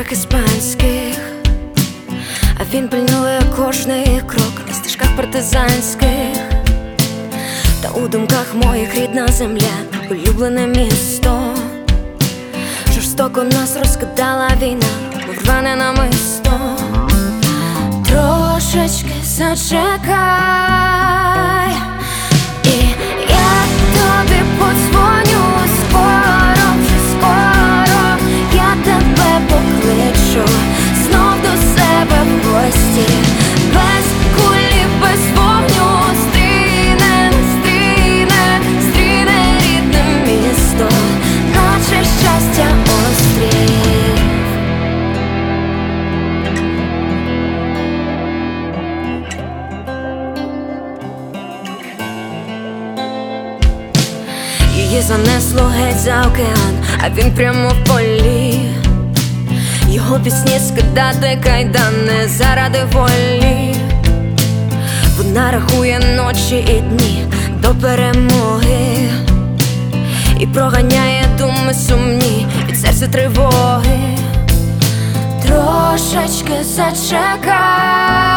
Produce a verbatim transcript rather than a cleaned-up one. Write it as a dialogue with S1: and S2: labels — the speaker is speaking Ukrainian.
S1: доріг іспанських, а він пильнує кожний крок на стежках партизанських. Та у думках моїх рідна земля, улюблене місто. Жорстоко нас розкидала війна, мов рване намисто. Трошечки зачекай, і я тобі подзвоню скоро, вже скоро. Я тебе покличу знов до себе в гості. Без кулі, без вогню стріне, стріне, стріне рідне місто, наче щастя острів. Її занесло геть за океан, а він прямо в полі. Його пісні скидати кайдани заради волі. Вона рахує ночі і дні до перемоги і проганяє думи сумні від серця тривоги. Трошечки зачекай,